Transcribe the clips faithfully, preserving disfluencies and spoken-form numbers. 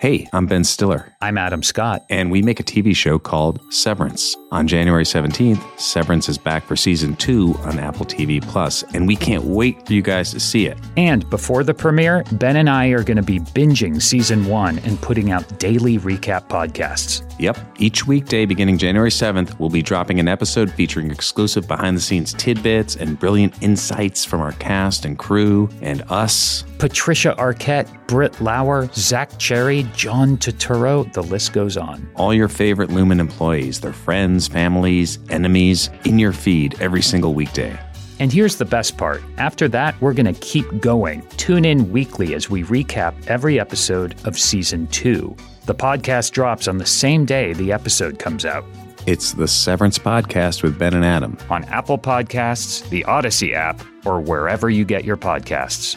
Hey, I'm Ben Stiller. I'm Adam Scott. And we make a T V show called Severance. On January seventeenth, Severance is back for season two on Apple T V Plus, and we can't wait for you guys to see it. And before the premiere, Ben and I are going to be binging season one and putting out daily recap podcasts. Yep. Each weekday beginning January seventh, we'll be dropping an episode featuring exclusive behind-the-scenes tidbits and brilliant insights from our cast and crew and us. Patricia Arquette, Britt Lauer, Zach Cherry, John Turturro, the list goes on. All your favorite Lumen employees, their friends, families, enemies, in your feed every single weekday. And here's the best part. After that, we're going to keep going. Tune in weekly as we recap every episode of season two. The podcast drops on the same day the episode comes out. It's the Severance Podcast with Ben and Adam. On Apple Podcasts, the Odyssey app, or wherever you get your podcasts.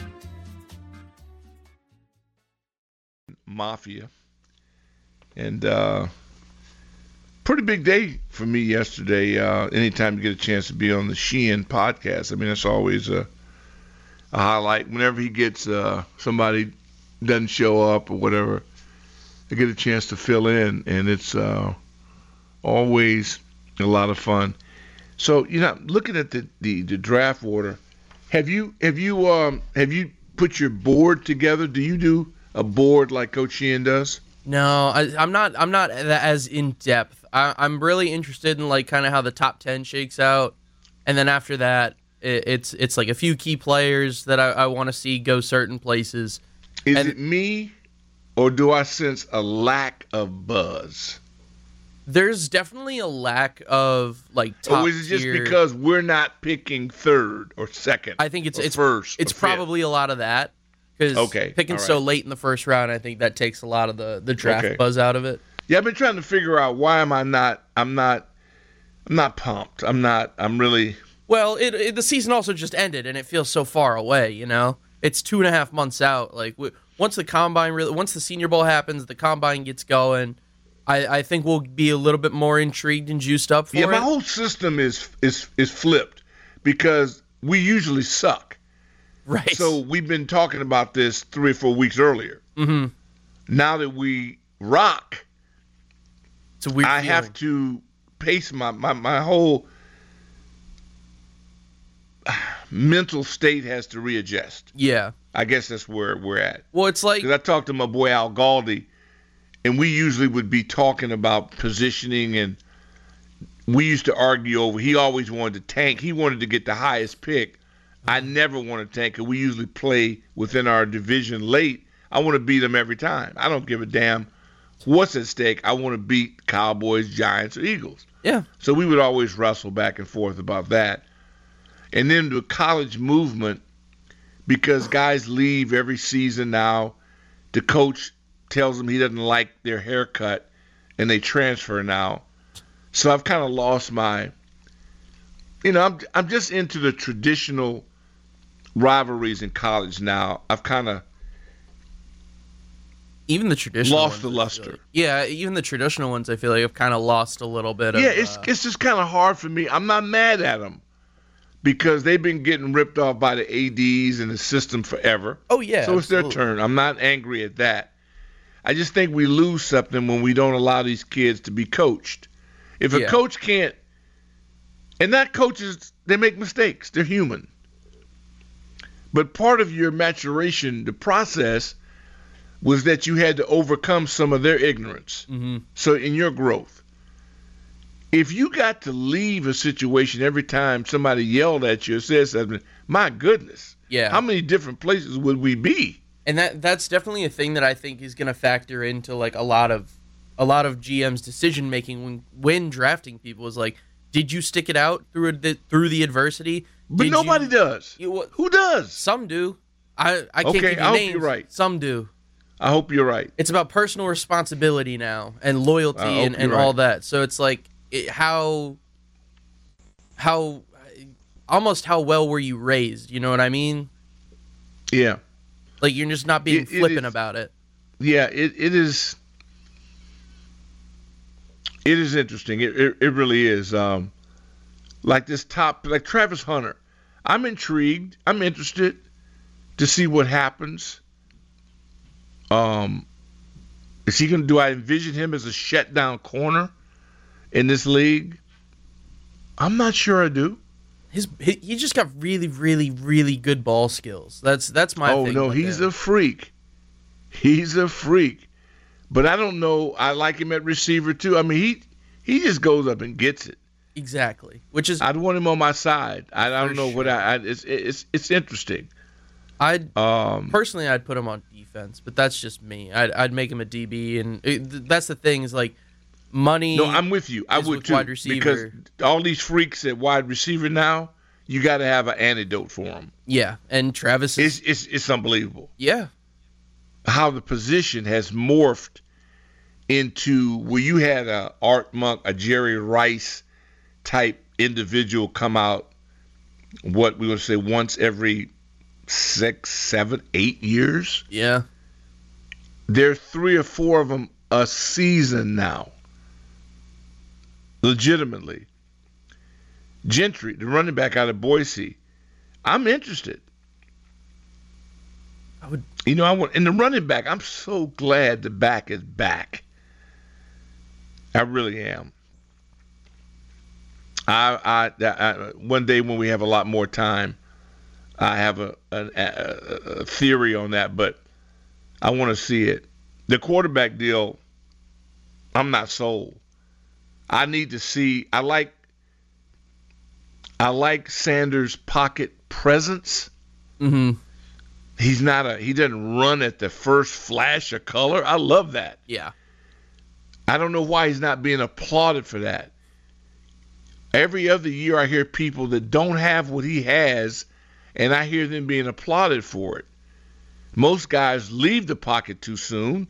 Mafia. And uh, pretty big day for me yesterday. Uh, anytime you get a chance to be on the Sheehan podcast, I mean, that's always a, a highlight. Whenever he gets uh, somebody doesn't show up or whatever, I get a chance to fill in, and it's uh, always a lot of fun. So, you know, looking at the, the, the draft order, have you have you um have you put your board together? Do you do a board like Coach Sheehan does? No, I, I'm not. I'm not as in depth. I, I'm really interested in like kind of how the top ten shakes out, and then after that, it, it's it's like a few key players that I, I want to see go certain places. Is and it me, or do I sense a lack of buzz? There's definitely a lack of like top Or is it just tier. because we're not picking third or second? I think it's or it's first. It's or fifth? probably a lot of that. Because Okay, picking all right. so late in the first round, I think that takes a lot of the, the draft Okay. buzz out of it. Yeah, I've been trying to figure out why am I not. I'm not. I'm not pumped. I'm not. I'm really. Well, it, it the season also just ended, and it feels so far away. You know, it's two and a half months out. Like w- once the combine, really, once the Senior Bowl happens, the combine gets going. I, I think we'll be a little bit more intrigued and juiced up for Yeah, it. my whole system is is is flipped because we usually suck. Right. So we've been talking about this three or four weeks earlier. Mm-hmm. Now that we rock, It's a weird I feeling. have to pace my, my, my whole mental state has to readjust. Yeah. I guess that's where we're at. Well, it's like Because I talked to my boy Al Galdi, and we usually would be talking about positioning, and we used to argue over. He always wanted to tank. He wanted to get the highest pick. I never want to tank, because we usually play within our division late. I want to beat them every time. I don't give a damn what's at stake. I want to beat Cowboys, Giants, or Eagles. yeah. So we would always wrestle back and forth about that. And then the college movement, because guys leave every season now, the coach tells them he doesn't like their haircut, and they transfer now. So I've kind of lost my, you know, I'm I'm just into the traditional rivalries in college now. I've kind of Even the traditional lost ones, the I feel luster. like- yeah, even the traditional ones, I feel like have kind of lost a little bit of. Yeah, it's uh, it's just kind of hard for me. I'm not mad at them because they've been getting ripped off by the A Ds and the system forever. oh yeah. So it's their absolutely. turn. I'm not angry at that. I just think we lose something when we don't allow these kids to be coached. If a Yeah. coach can't, and not coaches, they make mistakes. They're human. But part of your maturation, the process, was that you had to overcome some of their ignorance. Mhm. So in your growth, if you got to leave a situation every time somebody yelled at you or said something, my goodness, Yeah. how many different places would we be? And that that's definitely a thing that I think is going to factor into like a lot of a lot of G M's decision making when when drafting people is like, did you stick it out through the through the adversity? But Did nobody you, does. You, what- Who does? some do. I I can't Okay, give you I hope names. you're right. Some do. I hope you're right. It's about personal responsibility now and loyalty I hope and, and you're all right. that. So it's like it, how how almost how well were you raised? You know what I mean? Yeah. Like you're just not being It- it flippant is- about it. Yeah, it, it is it is interesting. It it, it really is. Um, like this top like Travis Hunter. I'm intrigued. I'm interested to see what happens. Um Is he going to, do I envision him as a shutdown corner in this league? I'm not sure I do. His he, he just got really, really, really good ball skills. That's that's my. Oh thing no, with he's him. a freak. He's a freak. But I don't know. I like him at receiver too. I mean, he he just goes up and gets it. Exactly, which is I'd want him on my side. I, I don't know sure. what I. I it's it's it's interesting. I'd Um, personally I'd put him on defense, but that's just me. I'd I'd make him a D B, and it, that's the thing is like money. no, I'm with you. I is would with too wide receiver. because all these freaks at wide receiver now, you got to have an antidote for them. Yeah, and Travis is It's it's it's unbelievable yeah. how the position has morphed into where you had a Art Monk, a Jerry Rice type individual come out. What we would say once every six, seven, eight years. Yeah. There are three or four of them a season now. Legitimately. Gentry, the running back out of Boise. I'm interested. I would You know, I want in the running back, I'm so glad the back is back. I really am. I, I, I one day when we have a lot more time, I have a, a, a, a theory on that, but I want to see it. The quarterback deal, I'm not sold. I need to see. I like. I like Sanders' pocket presence. mm-hmm. He's not a. He doesn't run at the first flash of color. I love that. Yeah. I don't know why he's not being applauded for that. Every other year I hear people that don't have what he has, and I hear them being applauded for it. Most guys leave the pocket too soon.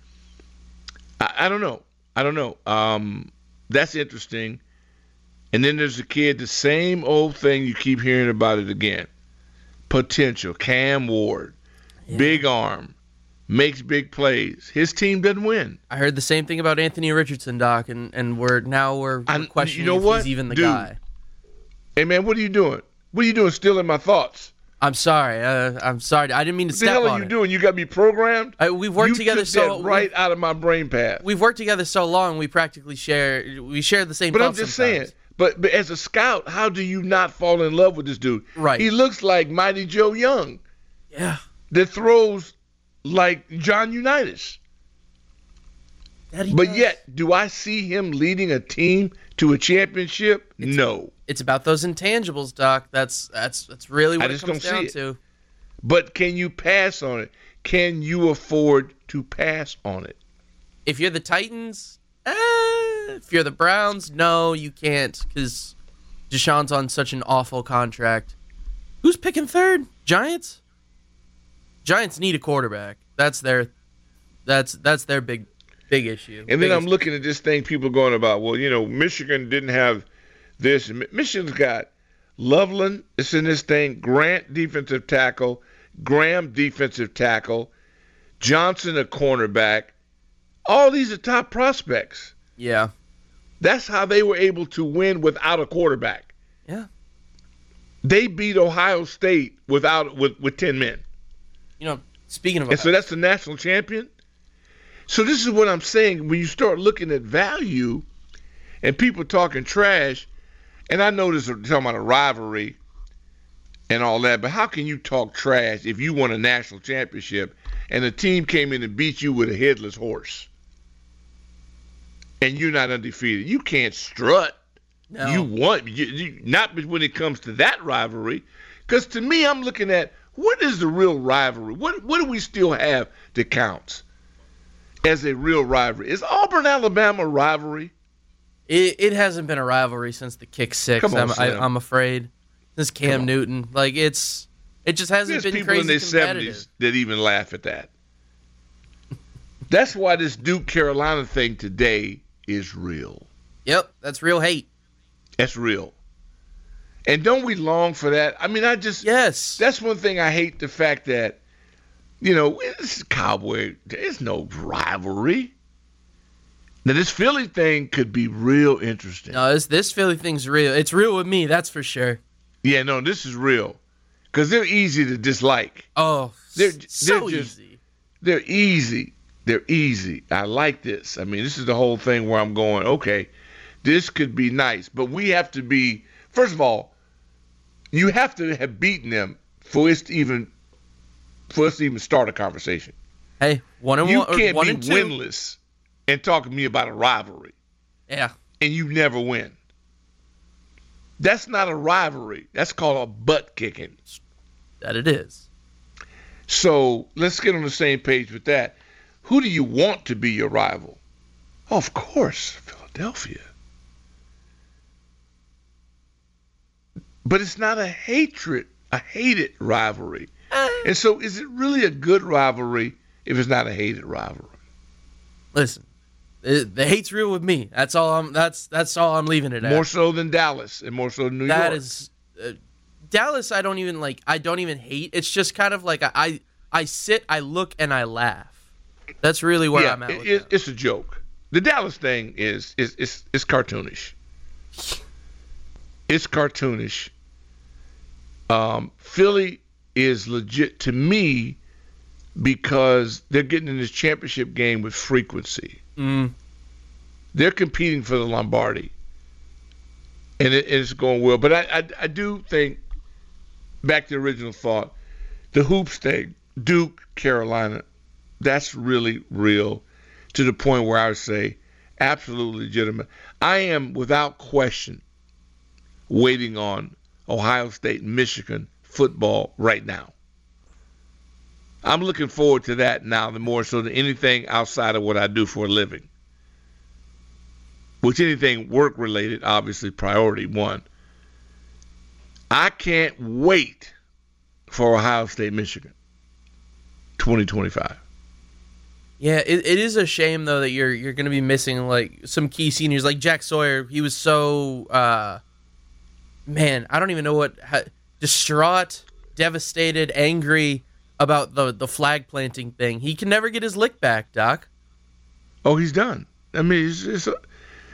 I, I don't know. I don't know. Um, that's interesting. And then there's a kid, the same old thing, you keep hearing about it again. Potential. Cam Ward. Yeah. Big arm. Makes big plays. His team doesn't win. I heard the same thing about Anthony Richardson, Doc, and, and we're now we're, we're I'm- questioning you know if what? he's even the Dude. guy. Hey, man, what are you doing? What are you doing stealing my thoughts? I'm sorry. Uh, I'm sorry. I didn't mean to What the step hell are on you it. doing? You got me programmed? I, we've worked you together took so that right out of my brain path. we've worked together so long. We practically share we share the same. But I'm thoughts just sometimes. saying. But but as a scout, how do you not fall in love with this dude? Right. He looks like Mighty Joe Young Yeah. that throws like John Unitas. That he But does. yet, do I see him leading a team to a championship? No. It's about those intangibles, Doc. That's that's that's really what I it just comes don't down see to. But can you pass on it? Can you afford to pass on it? If you're the Titans, eh, if you're the Browns, no, you can't because Deshaun's on such an awful contract. Who's picking third? Giants. Giants need a quarterback. That's their that's that's their big big issue. And then Biggest- I'm looking at this thing, people going about, well, you know, Michigan didn't have this. Mi- Michigan's got Loveland, it's in this thing, Grant, defensive tackle, Graham, defensive tackle, Johnson, a cornerback. All these are top prospects. Yeah. That's how they were able to win without a quarterback. Yeah. They beat Ohio State without with, with ten men. You know, speaking of And so that's the national champion. So this is what I'm saying. When you start looking at value and people talking trash, and I know this is talking about a rivalry and all that, but how can you talk trash if you won a national championship and the team came in and beat you with a headless horse and you're not undefeated? You can't strut. No. You won. You, you, not when it comes to that rivalry. Because to me, I'm looking at what is the real rivalry? What what do we still have that counts as a real rivalry? Is Auburn Alabama a rivalry? It, it hasn't been a rivalry since the kick six. Come on, I'm, I, Slim. I'm afraid since Cam on. Newton. Like it's, it just hasn't There's been people crazy in their competitive. seventies that even laugh at that. That's why this Duke Carolina thing today is real. Yep, that's real hate. That's real. And don't we long for that? I mean, I just Yes. that's one thing I hate, the fact that, you know, it's Cowboy. There's no rivalry. Now, this Philly thing could be real interesting. no, this this Philly thing's real. It's real with me, that's for sure. Yeah, no, this is real. Because they're easy to dislike. Oh, They're- s- so they're just- easy. They're easy. They're easy. I like this. I mean, this is the whole thing where I'm going, okay, this could be nice. But we have to be, first of all, you have to have beaten them for us to even for us to even start a conversation. Hey, one and you one, can't one be and two. winless and talk to me about a rivalry. Yeah. And you never win. That's not a rivalry. That's called a butt kicking. That it is. So let's get on the same page with that. Who do you want to be your rival? Oh, of course, Philadelphia. But it's not a hatred, a hated rivalry. And so is it really a good rivalry if it's not a hated rivalry? Listen, it, the hate's real with me. That's all I'm. That's that's all I'm leaving it at. More so than Dallas, and more so than New That York. is uh, Dallas. I don't even like. I don't even hate. It's just kind of like I I, I sit, I look, and I laugh. That's really where yeah, I'm at. With it, them. it's a joke. The Dallas thing is is is it's cartoonish. It's cartoonish. Um, Philly is legit to me because they're getting in this championship game with frequency. Mm. They're competing for the Lombardi, and it, it's going well. But I, I, I do think, back to the original thought, the hoops thing, Duke, Carolina, that's really real to the point where I would say absolutely legitimate. I am, without question, waiting on Ohio State, Michigan football right now. I'm looking forward to that now, the more so than anything outside of what I do for a living. Which anything work-related, obviously, priority one. I can't wait for Ohio State, Michigan, twenty twenty-five. Yeah, it, it is a shame though that you're you're going to be missing like some key seniors like Jack Sawyer. He was so uh, man, I don't even know what how, distraught, devastated, angry about the the flag planting thing. He can never get his lick back, Doc. Oh, he's done. I mean, it's, it's a,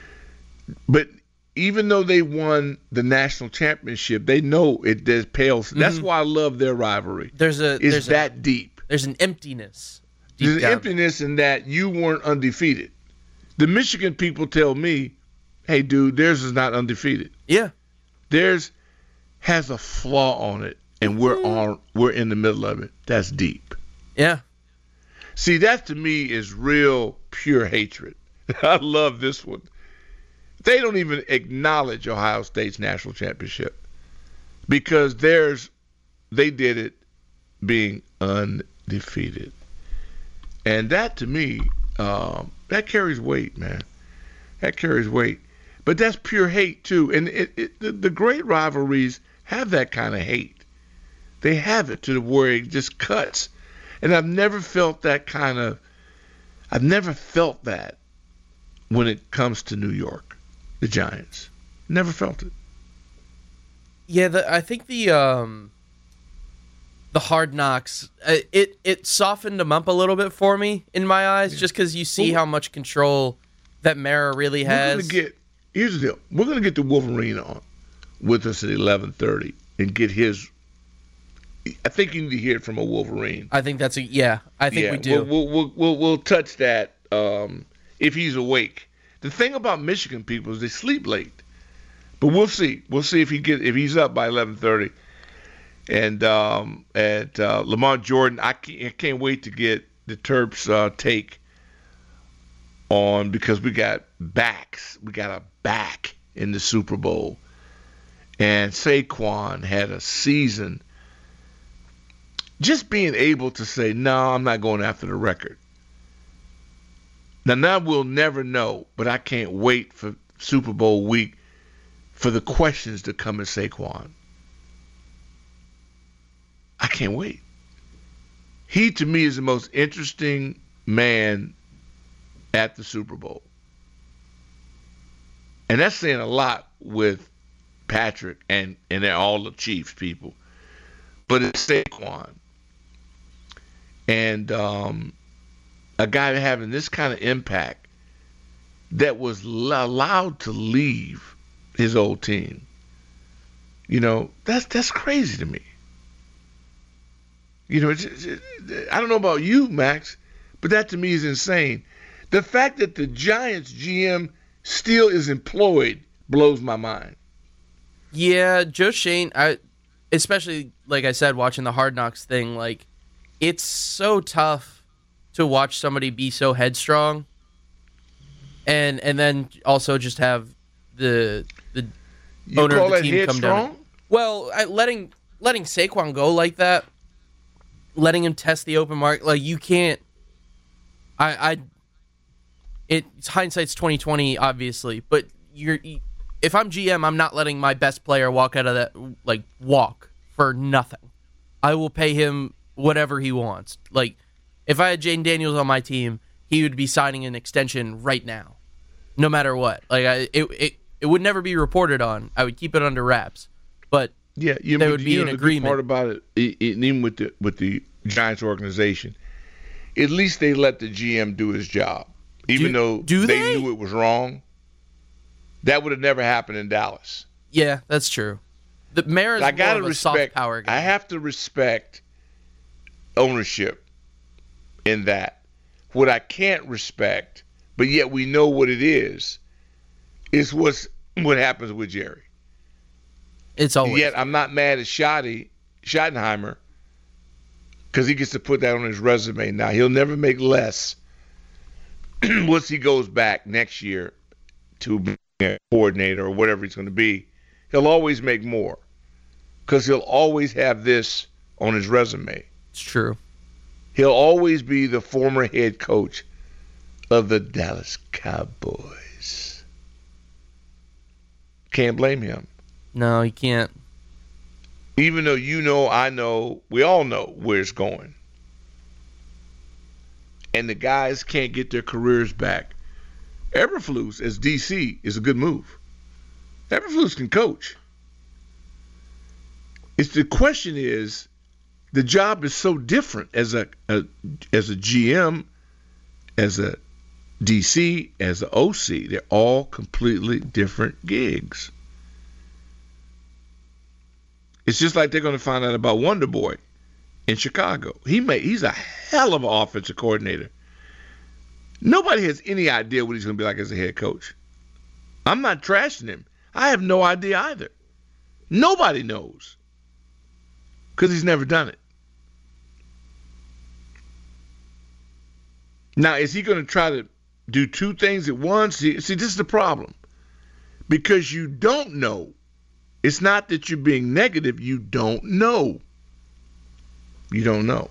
but even though they won the national championship, they know it there's pales. Mm-hmm. That's why I love their rivalry. There's a it's there's that a, deep. There's an emptiness. Deep There's an down. emptiness in that you weren't undefeated. The Michigan people tell me, "Hey, dude, theirs is not undefeated. Yeah, theirs has a flaw on it, and we're on we're in the middle of it. That's deep." Yeah. See, that to me is real pure hatred. I love this one. They don't even acknowledge Ohio State's national championship because theirs, they did it being undefeated. And that, to me, um, that carries weight, man. That carries weight. But that's pure hate, too. And it, it, the, the great rivalries have that kind of hate. They have it to the where it just cuts. And I've never felt that kind of, I've never felt that when it comes to New York, the Giants. Never felt it. Yeah, the, I think the um, the Hard Knocks, uh, it it softened them up a little bit for me in my eyes, yeah. just because you see well, how much control that Mara really has. We're gonna get, here's the deal. We're going to get the Wolverine on with us at eleven thirty and get his, I think you need to hear it from a Wolverine. I think that's a, yeah, I think yeah, we do. We'll, we'll, we'll, we'll touch that um, if he's awake. The thing about Michigan people is they sleep late. But we'll see. We'll see if he get if he's up by eleven thirty. And um, at uh, Lamar Jordan, I can't, I can't wait to get the Terps uh, take on because we got backs. We got a back in the Super Bowl. And Saquon had a season just being able to say, no, I'm not going after the record. Now, now we'll never know, but I can't wait for Super Bowl week for the questions to come at Saquon. I can't wait. He, to me, is the most interesting man at the Super Bowl. And that's saying a lot with Patrick and, and all the Chiefs people. But it's Saquon. And um, a guy having this kind of impact that was allowed to leave his old team. You know, that's that's crazy to me. You know, it's, it's, I don't know about you, Max, But that to me is insane. The fact that the Giants G M still is employed blows my mind. Yeah, Joe Schoen, I, especially, like I said, watching the Hard Knocks thing, like, it's so tough to watch somebody be so headstrong and and then also just have the the you owner call of the that team headstrong? come down. Well, I, letting letting Saquon go like that, letting him test the open market, like, you can't. I I it's hindsight's twenty twenty, obviously, but you're if I'm G M, I'm not letting my best player walk out of that, like, walk for nothing. I will pay him whatever he wants. Like, if I had Jaden Daniels on my team, he would be signing an extension right now, no matter what. Like, I, it it it would never be reported on. I would keep it under wraps, but yeah, you there know, would be you an know, the agreement. Good part about it, it, it, even with the with the Giants organization, at least they let the G M do his job, even Do- though do they, they? knew it was wrong. That would have never happened in Dallas. Yeah, that's true. The Mara's I more gotta of a respect. soft power guy. I have to respect ownership in that. What I can't respect, but yet we know what it is, is what's what happens with Jerry. It's always Yet I'm not mad at Schotty, Schottenheimer, because he gets to put that on his resume now. He'll never make less once he goes back next year to be a coordinator or whatever he's going to be. He'll always make more because he'll always have this on his resume. it's true. He'll always be the former head coach of the Dallas Cowboys. Can't blame him. No, you can't. Even though you know, I know, we all know where it's going. And the guys can't get their careers back. Eberflus as D C is a good move. Eberflus can coach. It's the question is, the job is so different as a, a as a G M, as a D C, as an O C. They're all completely different gigs. It's just like they're going to find out about Wonder Boy in Chicago. He may he's a hell of an offensive coordinator. Nobody has any idea what he's going to be like as a head coach. I'm not trashing him. I have no idea either. Nobody knows because he's never done it. Now, is he going to try to do two things at once? See, see, this is the problem. Because you don't know. It's not that you're being negative. You don't know. You don't know.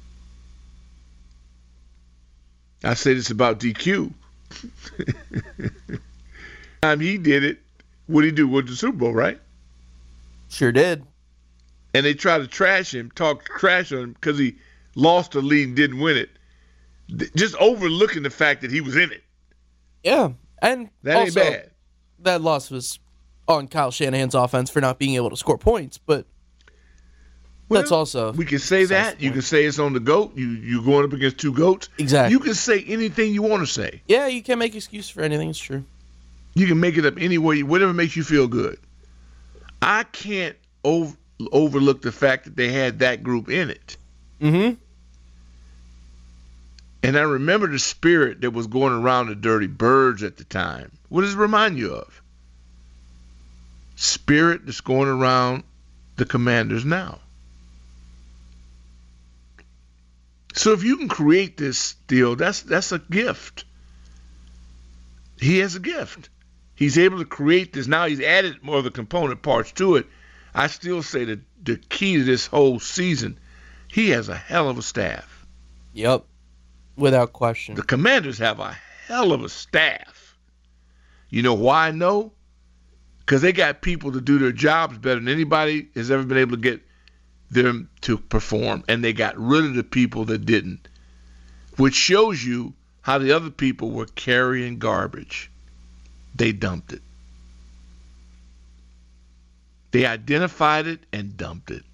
I say this about D Q. Time he did it, what did he do? Went to the Super Bowl, right? Sure did. And they tried to trash him, talk trash on him because he lost the lead and didn't win it. Just overlooking the fact that he was in it. Yeah, and That also, ain't bad. that loss was on Kyle Shanahan's offense for not being able to score points, but Well, that's also we can say that. You can say it's on the GOAT. You you're going up against two GOATs. Exactly. You can say anything you want to say. yeah, you can't make excuse for anything. It's true. You can make it up any way, whatever makes you feel good. I can't over, overlook the fact that they had that group in it. Mm-hmm. And I remember the spirit that was going around the Dirty Birds at the time. What does it remind you of? Spirit that's going around the Commanders now. So if you can create this deal, that's that's a gift. He has a gift. He's able to create this. Now he's added more of the component parts to it. I still say that the key to this whole season, he has a hell of a staff. Yep, without question. The Commanders have a hell of a staff. You know why I know? Because they got people to do their jobs better than anybody has ever been able to get them to perform. And they got rid of the people that didn't. Which shows you how the other people were carrying garbage. They dumped it. They identified it and dumped it.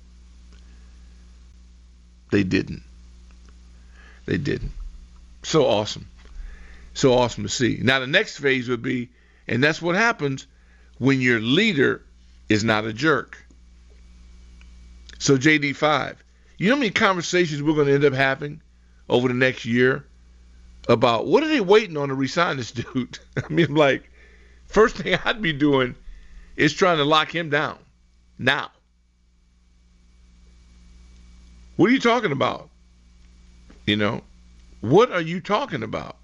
They didn't. They didn't. So awesome. So awesome to see. Now the next phase would be, and that's what happens when your leader is not a jerk. So J D five, you know how many conversations we're going to end up having over the next year about what are they waiting on to resign this dude? I mean, like, first thing I'd be doing is trying to lock him down now. What are you talking about? You know, what are you talking about?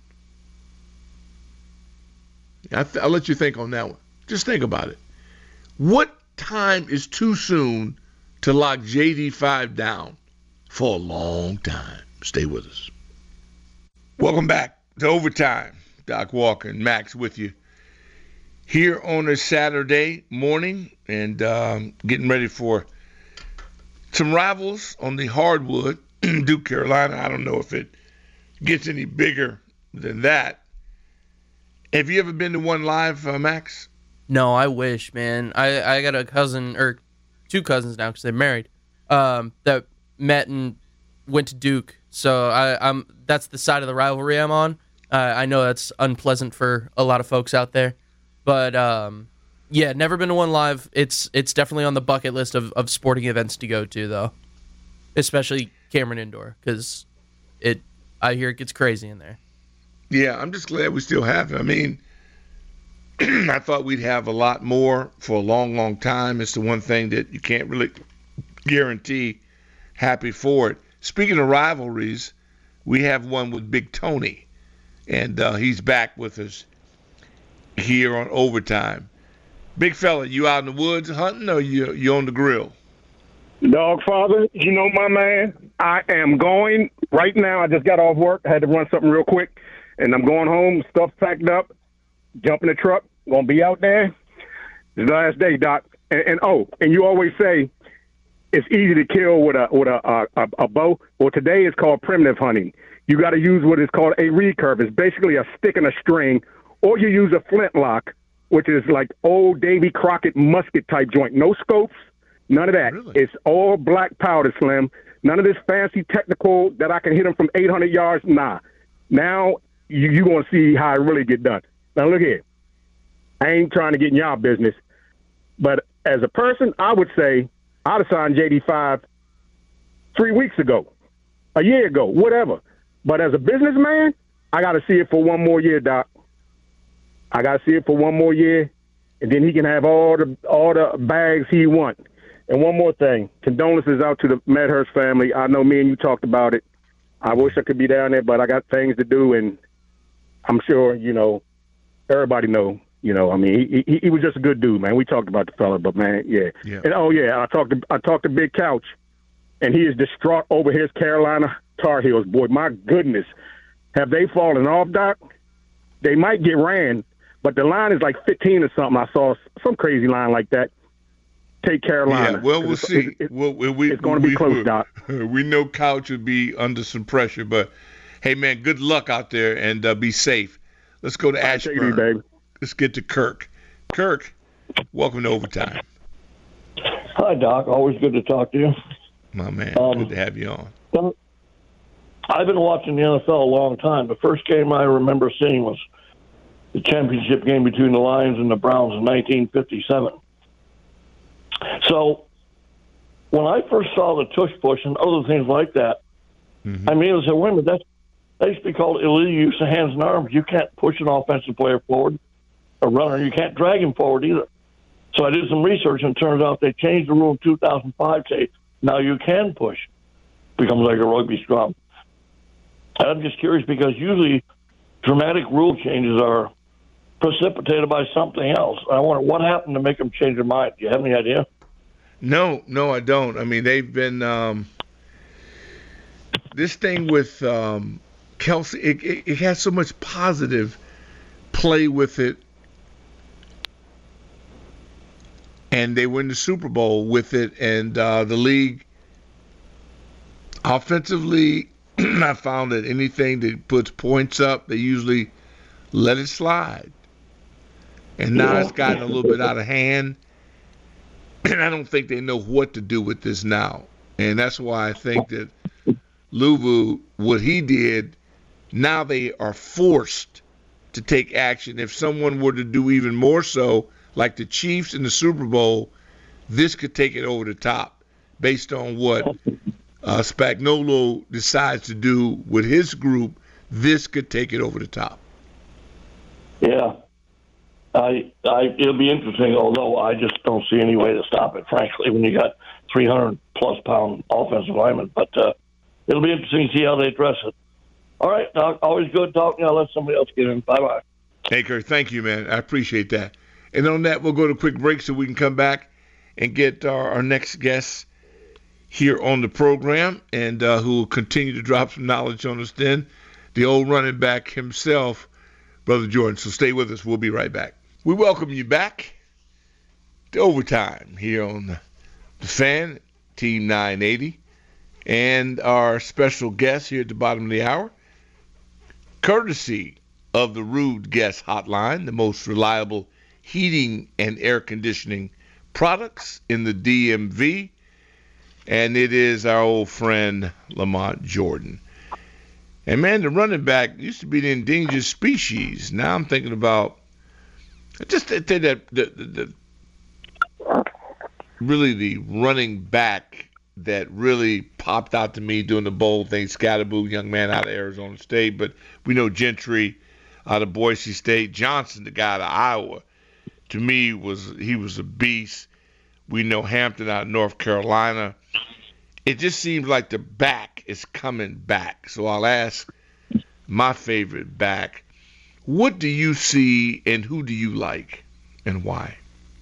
I th- I'll let you think on that one. Just think about it. What time is too soon to lock J D five down for a long time? Stay with us. Welcome back to Overtime. Doc Walker and Max with you here on a Saturday morning and um, getting ready for some rivals on the hardwood. Duke, Carolina. I don't know if it gets any bigger than that. Have you ever been to one live, uh, Max? No, I wish, man. I, I got a cousin, or two cousins now because they're married, um, that met and went to Duke. So I, I'm that's the side of the rivalry I'm on. Uh, I know that's unpleasant for a lot of folks out there. But, um, yeah, never been to one live. It's it's definitely on the bucket list of, of sporting events to go to, though. Especially Cameron Indoor, because it, I hear it gets crazy in there. Yeah, I'm just glad we still have it. I mean, I thought we'd have a lot more for a long, long time. It's the one thing that you can't really guarantee. Happy for it. Speaking of rivalries, we have one with Big Tony, and uh, he's back with us here on Overtime. Big fella, you out in the woods hunting or you you on the grill? Dog father, you know my man. I am going right now. I just got off work. I had to run something real quick, and I'm going home. Stuff packed up. Jump in the truck. Gonna be out there. It's the last day, Doc. And, and oh, and you always say it's easy to kill with a with a a, a bow. Well, today it's called primitive hunting. You got to use what is called a recurve. It's basically a stick and a string, or you use a flintlock, which is like old Davy Crockett musket type joint. No scopes, none of that. Really? It's all black powder, Slim. None of this fancy technical that I can hit them from eight hundred yards. Nah. Now you you gonna see how it really get done. Now look here. I ain't trying to get in y'all business, but as a person, I would say I'd have signed J D five three weeks ago, a year ago, whatever. But as a businessman, I got to see it for one more year, Doc. I got to see it for one more year, and then he can have all the all the bags he wants. And one more thing, condolences out to the Medhurst family. I know me and you talked about it. I wish I could be down there, but I got things to do, and I'm sure, you know, everybody know. You know, I mean, he, he he was just a good dude, man. We talked about the fella, but man, yeah. yeah. And oh yeah, I talked to I talked to Big Couch, and he is distraught over his Carolina Tar Heels. Boy, my goodness, have they fallen off, Doc? They might get ran, but the line is like fifteen or something. I saw some crazy line like that. Take Carolina. Yeah, well, we'll it's, see. It, it, well, we, it's going to be we, close, we, Doc. We know Couch would be under some pressure, but hey, man, good luck out there and uh, be safe. Let's go to Ashburn. Baby. Let's get to Kirk. Kirk, welcome to Overtime. Hi, Doc. Always good to talk to you. My man, um, good to have you on. Well, I've been watching the N F L a long time. The first game I remember seeing was the championship game between the Lions and the Browns in nineteen fifty-seven. So when I first saw the tush push and other things like that, mm-hmm. I mean, I said, wait a minute, that's, that used to be called illegal use of hands and arms. You can't push an offensive player forward, a runner. You can't drag him forward either. So I did some research, and it turns out they changed the rule in two thousand five to say now you can push. Becomes like a rugby scrum. And I'm just curious because usually dramatic rule changes are precipitated by something else. I wonder what happened to make them change their mind. Do you have any idea? No, no, I don't. I mean, they've been um, this thing with um, Kelsey. It, it, it has so much positive play with it, and they win the Super Bowl with it. And uh, the league, offensively, I found that anything that puts points up, they usually let it slide. And now it's gotten a little bit out of hand. And I don't think they know what to do with this now. And that's why I think that Luvu, what he did, now they are forced to take action. If someone were to do even more so, like the Chiefs in the Super Bowl, this could take it over the top based on what uh, Spagnuolo decides to do with his group, this could take it over the top. Yeah. I, I, it'll be interesting, although I just don't see any way to stop it, frankly, when you got three hundred plus pound offensive linemen. But uh, it'll be interesting to see how they address it. All right, Doc, always good talking. I'll let somebody else get in. Bye-bye. Hey, Kurt, thank you, man. I appreciate that. And on that, we'll go to a quick break so we can come back and get our, our next guest here on the program, and uh, who will continue to drop some knowledge on us then, the old running back himself, Brother Jordan. So stay with us. We'll be right back. We welcome you back to Overtime here on The Fan, Team nine eighty, and our special guest here at the bottom of the hour, courtesy of the Rude Guest Hotline, the most reliable heating and air conditioning products in the D M V, and it is our old friend Lamont Jordan. And man, the running back used to be the endangered species. Now I'm thinking about just that, that, that the, the, the really the running back that really popped out to me doing the bowl thing. Scatterboo, young man out of Arizona State, but we know Gentry out of Boise State. Johnson, the guy out of Iowa, to me was he was a beast. We know Hampton out of North Carolina. It just seems like the back is coming back. So I'll ask my favorite back, what do you see and who do you like and why?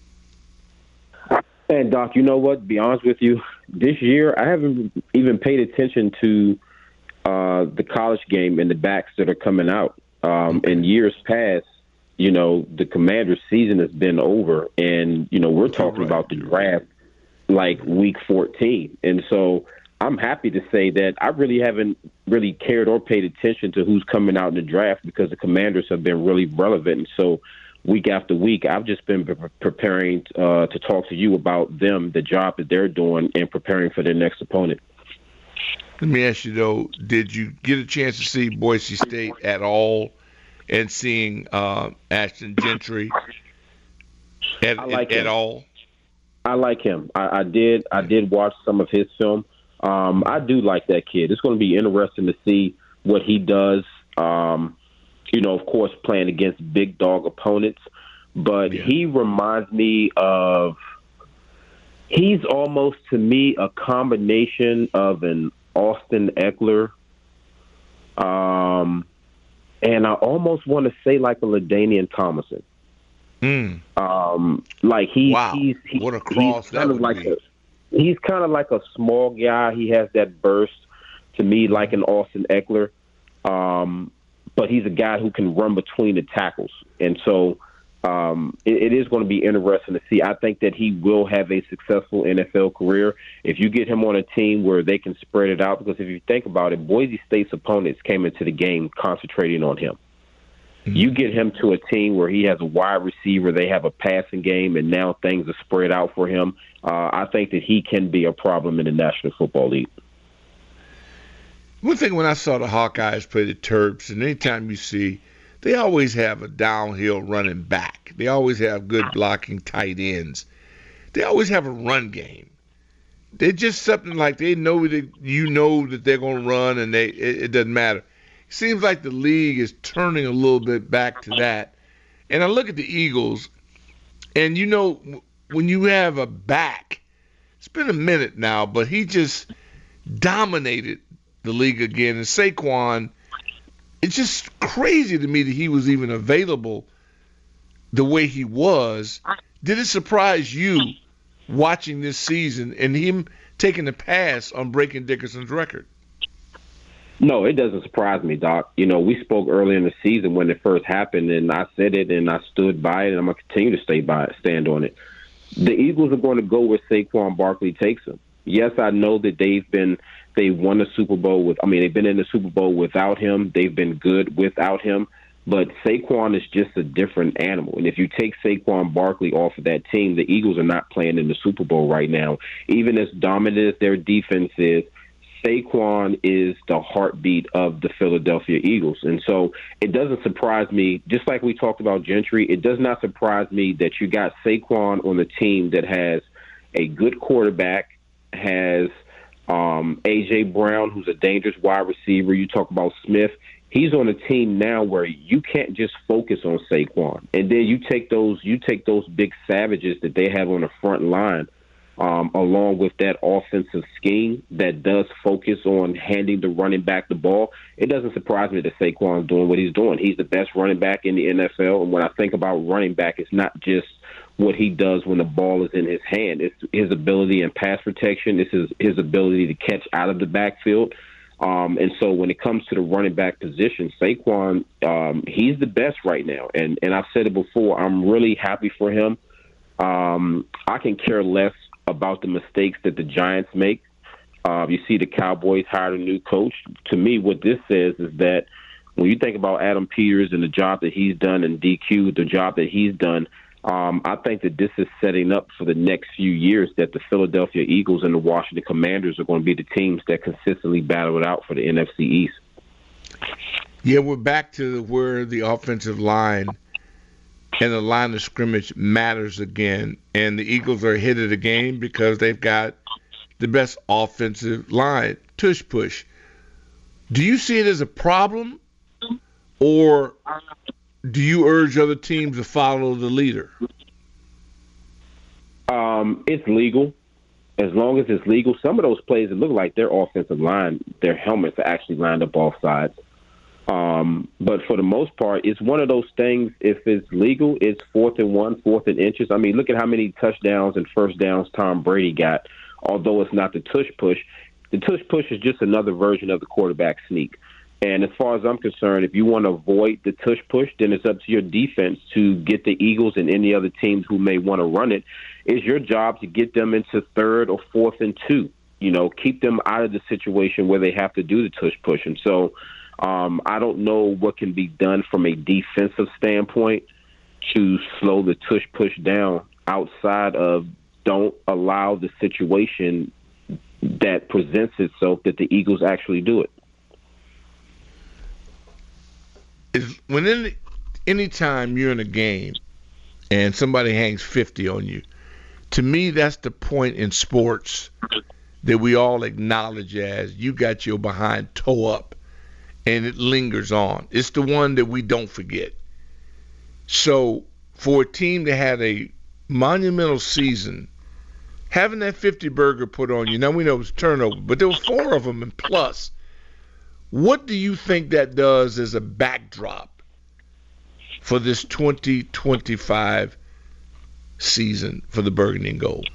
And, Doc, you know what? To be honest with you, this year I haven't even paid attention to uh, the college game and the backs that are coming out. Um, in years past, you know, the Commanders' season has been over, and, you know, we're talking about the draft like week fourteen. And so I'm happy to say that I really haven't really cared or paid attention to who's coming out in the draft because the Commanders have been really relevant. And so week after week, I've just been pre- preparing uh, to talk to you about them, the job that they're doing, and preparing for their next opponent. Let me ask you, though, did you get a chance to see Boise State at all and seeing uh, Ashton Gentry at, I like at, him. at all? I like him. I, I did. I did watch some of his film. Um, I do like that kid. It's going to be interesting to see what he does. Um, you know, of course, playing against big dog opponents, but yeah. he reminds me of. He's almost to me a combination of an Austin Eckler, um, and I almost want to say like a LaDainian Tomlinson. Mm. Um, like he, wow. he's he, what a cross he's that kind of would like be. a, he's kind of like a small guy. He has that burst to me like an Austin Eckler, um, but he's a guy who can run between the tackles, and so um, it, it is going to be interesting to see. I think that he will have a successful N F L career if you get him on a team where they can spread it out. Because if you think about it, Boise State's opponents came into the game concentrating on him. You get him to a team where he has a wide receiver, they have a passing game, and now things are spread out for him. Uh, I think that he can be a problem in the National Football League. One thing when I saw the Hawkeyes play the Terps, and anytime you see, they always have a downhill running back. They always have good blocking tight ends. They always have a run game. They're just something like they know that you know that they're going to run, and they it, it doesn't matter. Seems like the league is turning a little bit back to that. And I look at the Eagles, and you know, when you have a back, it's been a minute now, but he just dominated the league again. And Saquon, it's just crazy to me that he was even available the way he was. Did it surprise you watching this season and him taking the pass on breaking Dickerson's record? No, it doesn't surprise me, Doc. You know, we spoke early in the season when it first happened, and I said it, and I stood by it, and I'm going to continue to stay by it, stand on it. The Eagles are going to go where Saquon Barkley takes them. Yes, I know that they've been they won the Super Bowl with. I mean, they've been in the Super Bowl without him. They've been good without him. But Saquon is just a different animal. And if you take Saquon Barkley off of that team, the Eagles are not playing in the Super Bowl right now. Even as dominant as their defense is, Saquon is the heartbeat of the Philadelphia Eagles. And so it doesn't surprise me, just like we talked about Gentry, it does not surprise me that you got Saquon on the team that has a good quarterback, has Um, A J. Brown, who's a dangerous wide receiver. You talk about Smith. He's on a team now where you can't just focus on Saquon. And then you take those you take those big savages that they have on the front line, um, along with that offensive scheme that does focus on handing the running back the ball. It doesn't surprise me that Saquon's doing what he's doing. He's the best running back in the N F L. And when I think about running back, it's not just what he does when the ball is in his hand. It's his ability in pass protection. It's his, his ability to catch out of the backfield. Um, and so when it comes to the running back position, Saquon, um, he's the best right now. And, and I've said it before, I'm really happy for him. Um, I can care less about the mistakes that the Giants make. Uh, you see the Cowboys hired a new coach. To me, what this says is that when you think about Adam Peters and the job that he's done and D Q, the job that he's done, Um, I think that this is setting up for the next few years that the Philadelphia Eagles and the Washington Commanders are going to be the teams that consistently battle it out for the N F C East. Yeah, we're back to where the offensive line and the line of scrimmage matters again. And the Eagles are ahead of the game because they've got the best offensive line. Tush push. Do you see it as a problem, or do you urge other teams to follow the leader? Um, it's legal. As long as it's legal. Some of those plays, it look like their offensive line, their helmets are actually lined up off sides. Um, but for the most part, it's one of those things, if it's legal, it's fourth and one, fourth and inches. I mean, look at how many touchdowns and first downs Tom Brady got, although it's not the tush push. The tush push is just another version of the quarterback sneak. And as far as I'm concerned, if you want to avoid the tush push, then it's up to your defense to get the Eagles and any other teams who may want to run it. It's your job to get them into third or fourth and two. You know, keep them out of the situation where they have to do the tush push. And so um, I don't know what can be done from a defensive standpoint to slow the tush push down outside of don't allow the situation that presents itself that the Eagles actually do it. Is when any any time you're in a game and somebody hangs fifty on you, to me that's the point in sports that we all acknowledge as you got your behind toe up and it lingers on. It's the one that we don't forget. So for a team that had a monumental season, having that fifty burger put on you, now we know it was turnover, but there were four of them and plus. What do you think that does as a backdrop for this twenty twenty-five season for the Burgundy and Gold?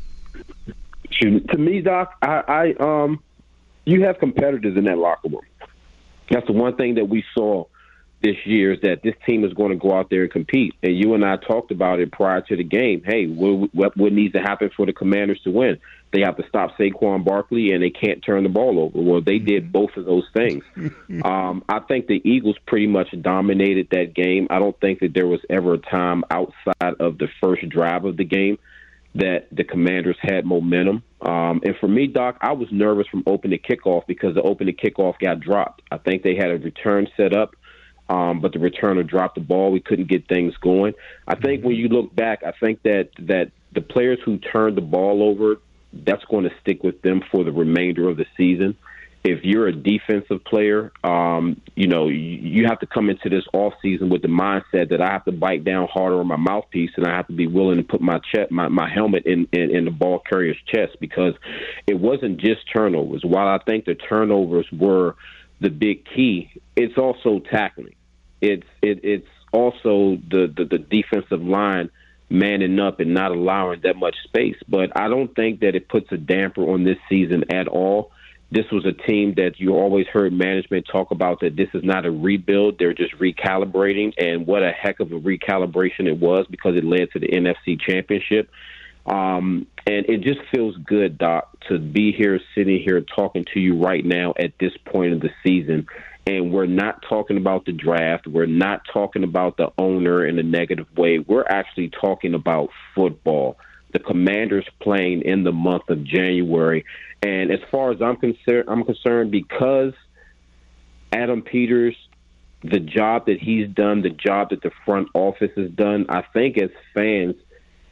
To me, Doc, I, I um, you have competitors in that locker room. That's the one thing that we saw this year is that this team is going to go out there and compete. And you and I talked about it prior to the game. Hey, what, what, what needs to happen for the Commanders to win? They have to stop Saquon Barkley, and they can't turn the ball over. Well, they did both of those things. um, I think the Eagles pretty much dominated that game. I don't think that there was ever a time outside of the first drive of the game that the Commanders had momentum. Um, and for me, Doc, I was nervous from opening kickoff because the opening kickoff got dropped. I think they had a return set up. Um, but the returner dropped the ball. We couldn't get things going. I think when you look back, I think that, that the players who turned the ball over, that's going to stick with them for the remainder of the season. If you're a defensive player, um, you know, you, you have to come into this offseason with the mindset that I have to bite down harder on my mouthpiece and I have to be willing to put my chest, my, my helmet in, in, in the ball carrier's chest because it wasn't just turnovers. While I think the turnovers were the big key, it's also tackling. It's it, it's also the, the, the defensive line manning up and not allowing that much space. But I don't think that it puts a damper on this season at all. This was a team that you always heard management talk about that this is not a rebuild. They're just recalibrating, and what a heck of a recalibration it was because it led to the N F C Championship. Um, and it just feels good, Doc, to be here, sitting here, talking to you right now at this point of the season. And we're not talking about the draft. We're not talking about the owner in a negative way. We're actually talking about football. The Commanders playing in the month of January. And as far as I'm concerned, I'm concerned because Adam Peters, the job that he's done, the job that the front office has done, I think as fans,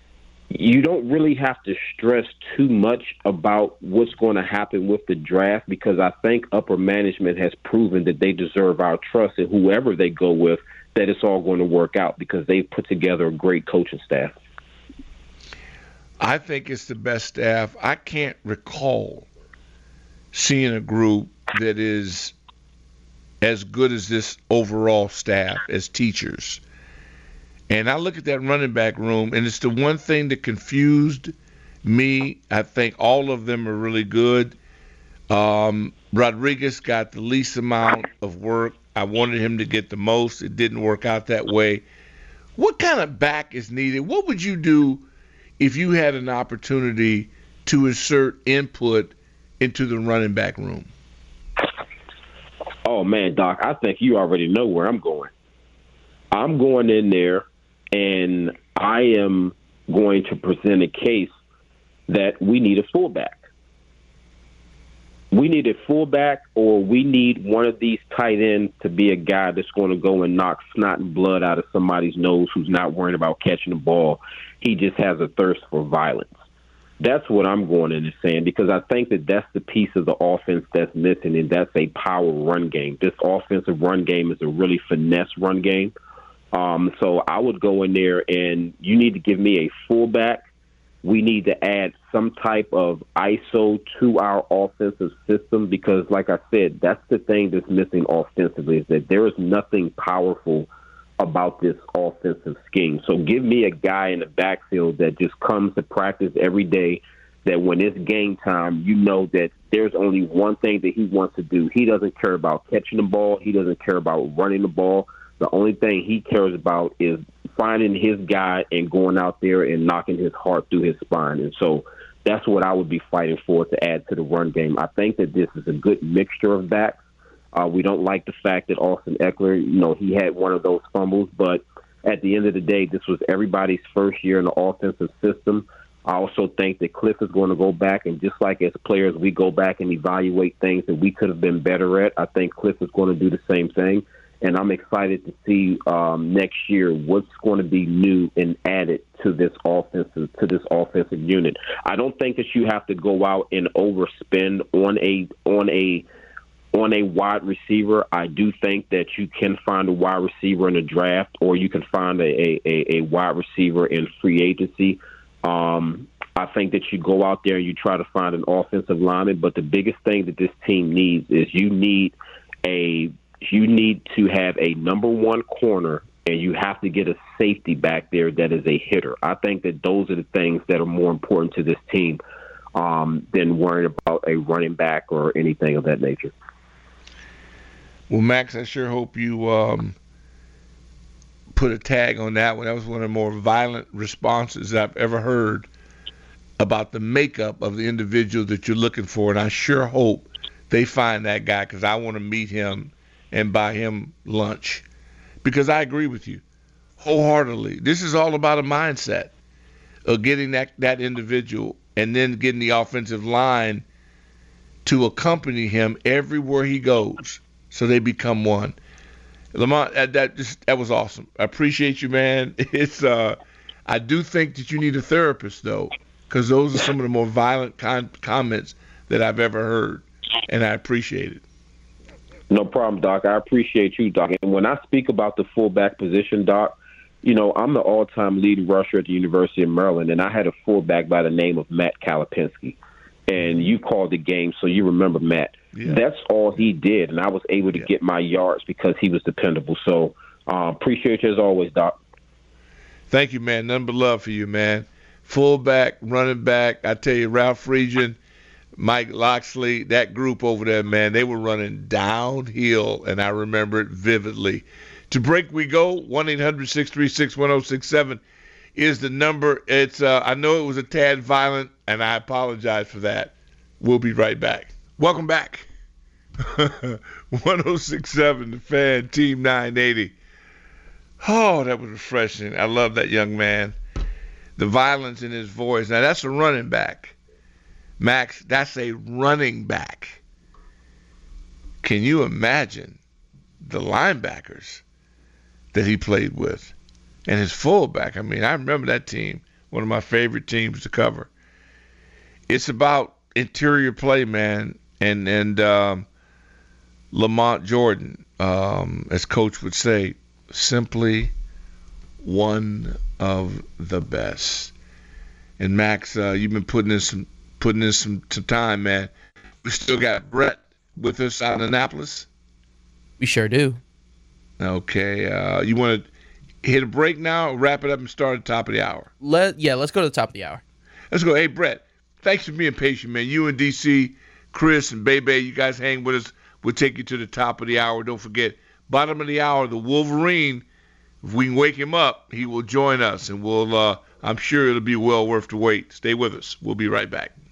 you don't really have to stress too much about what's going to happen with the draft, because I think upper management has proven that they deserve our trust, and whoever they go with, that it's all going to work out because they've put together a great coaching staff. I think it's the best staff. I can't recall seeing a group that is as good as this overall staff as teachers. And I look at that running back room, and it's the one thing that confused me. I think all of them are really good. Um, Rodriguez got the least amount of work. I wanted him to get the most. It didn't work out that way. What kind of back is needed? What would you do if you had an opportunity to insert input into the running back room? Oh, man, Doc, I think you already know where I'm going. I'm going in there, and I am going to present a case that we need a fullback. We need a fullback, or we need one of these tight ends to be a guy that's going to go and knock snot and blood out of somebody's nose who's not worrying about catching the ball. He just has a thirst for violence. That's what I'm going in and saying, because I think that that's the piece of the offense that's missing, and that's a power run game. This offensive run game is a really finesse run game. Um, so I would go in there, and you need to give me a fullback. We need to add some type of I S O to our offensive system because, like I said, that's the thing that's missing offensively, is that there is nothing powerful about this offensive scheme. So give me a guy in the backfield that just comes to practice every day, that when it's game time, you know that there's only one thing that he wants to do. He doesn't care about catching the ball. He doesn't care about running the ball. The only thing he cares about is finding his guy and going out there and knocking his heart through his spine. And so that's what I would be fighting for to add to the run game. I think that this is a good mixture of backs. Uh, we don't like the fact that Austin Ekeler, you know, he had one of those fumbles, but at the end of the day, this was everybody's first year in the offensive system. I also think that Cliff is going to go back, and just like as players, we go back and evaluate things that we could have been better at. I think Cliff is going to do the same thing. And I'm excited to see um, next year what's going to be new and added to this offensive to this offensive unit. I don't think that you have to go out and overspend on a on a on a wide receiver. I do think that you can find a wide receiver in the draft, or you can find a a, a wide receiver in free agency. Um, I think that you go out there and you try to find an offensive lineman. But the biggest thing that this team needs is you need a You need to have a number one corner, and you have to get a safety back there that is a hitter. I think that those are the things that are more important to this team um, than worrying about a running back or anything of that nature. Well, Max, I sure hope you um, put a tag on that one. That was one of the more violent responses I've ever heard about the makeup of the individual that you're looking for, and I sure hope they find that guy, because I want to meet him and buy him lunch, because I agree with you wholeheartedly. This is all about a mindset of getting that, that individual and then getting the offensive line to accompany him everywhere he goes so they become one. Lamont, that, that, just, that was awesome. I appreciate you, man. It's uh, I do think that you need a therapist, though, because those are some of the more violent con- comments that I've ever heard, and I appreciate it. No problem, Doc. I appreciate you, Doc. And when I speak about the fullback position, Doc, you know, I'm the all-time lead rusher at the University of Maryland, and I had a fullback by the name of Matt Kalapinski. And you called the game, so you remember Matt. Yeah. That's all he did, and I was able to yeah. get my yards because he was dependable. So uh, appreciate you as always, Doc. Thank you, man. Nothing but love for you, man. Fullback, running back. I tell you, Ralph Friedgen, Mike Loxley, that group over there, man, they were running downhill, and I remember it vividly. To break we go. one eight hundred six three six one oh six seven is the number. It's uh, I know it was a tad violent, and I apologize for that. We'll be right back. Welcome back. one oh six seven, The Fan, Team nine eighty. Oh, that was refreshing. I love that young man. The violence in his voice. Now, that's a running back. Max, that's a running back. Can you imagine the linebackers that he played with and his fullback? I mean, I remember that team one of my favorite teams to cover. It's about interior play, man, and and um, Lamont Jordan, um, as Coach would say, simply one of the best. And Max, uh, you've been putting in some putting in some, some time, man. We still got Brett with us out in Annapolis. We sure do. Okay, uh, you want to hit a break now, or wrap it up and start at the top of the hour? Let yeah, let's go to the top of the hour. Let's go. Hey, Brett, thanks for being patient, man. You and D C, Chris, and Bebe, you guys hang with us. We'll take you to the top of the hour. Don't forget, bottom of the hour, the Wolverine. If we can wake him up, he will join us, and we'll. Uh, I'm sure it'll be well worth the wait. Stay with us. We'll be right back.